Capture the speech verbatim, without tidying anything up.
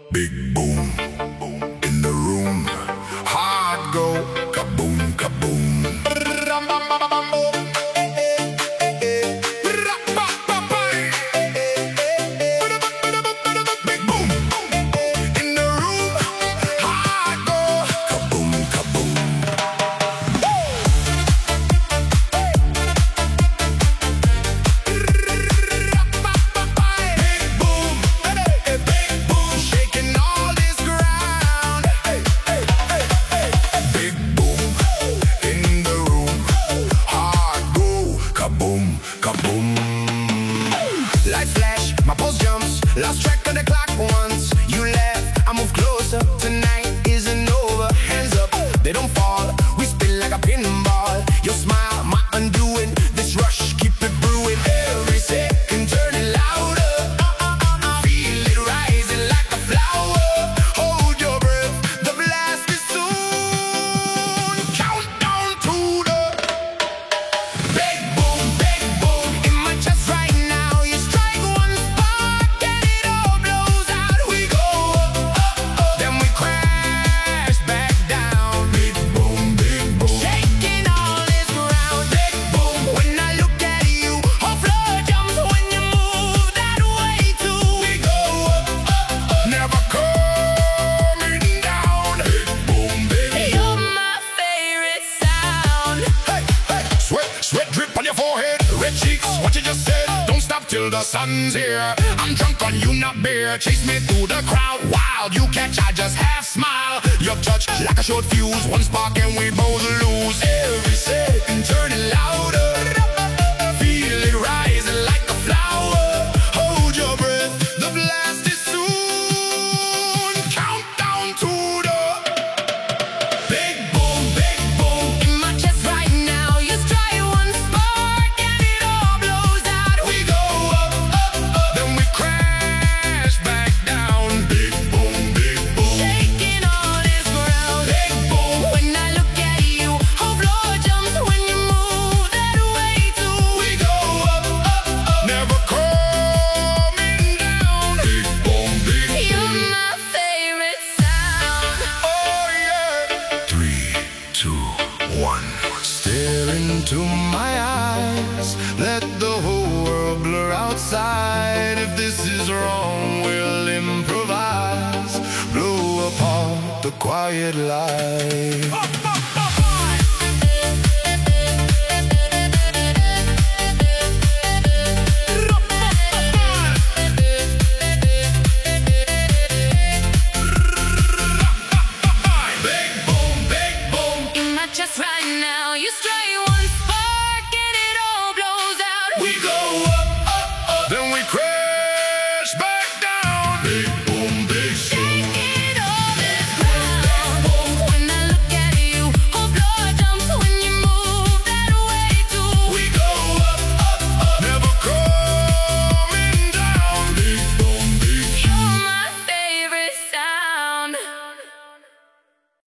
Big boom in the room. Hard go, kaboom, kaboom. Big boom in the room. Hard go, kaboom, kaboom. Kaboom. Lights flash, my pulse jumps. Lost track of the clock once you left. I move closer. Tonight isn't over. Hands up, they don't fall. We spin like a pinball. Your smile, my undoing. This rush, keep it brewing. Every second, turn it louder. Feel it rising like a flower. Hold your breath, the blast is soon. Countdown to the big boom, big boom in my chest right now. You strike one spark and it all blows out. We go up, up, up, then we crash back down. Big boom, big boom, shaking all this ground. Big boom, when I look at you, whole floor jumps when you move that way too. We go up, up, up, never coming down. Big boom, big boom, you're my favorite sound. Hey, hey, sweat, sweat drip on your forehead. Red cheeks, what you just said. Don't stop till the sun's here. I'm drunk on you, not beer. Chase me through the crowd, wild. You catch, I just half smile. Your touch like a short fuse. One spark and we both lose. Every second, turn it louder. Feel it rising like a flower. Hold your breath, the blast is soon. Countdown to the big boom, big boom in my chest right now. You strike one spark and it all blows out. We go up, up, up, then we crash back down. Big boom, big boom, shaking all this ground. Big boom, when I look at you, whole floor jumps when you move that way too. We go up, up, up, never coming down. Big boom, big boom, you're my favorite sound. Oh yeah. Three, two, one. Stare into my eyes. Let the whole world blur outside. If this is wrong, we'll improvise. Blow apart the quiet light.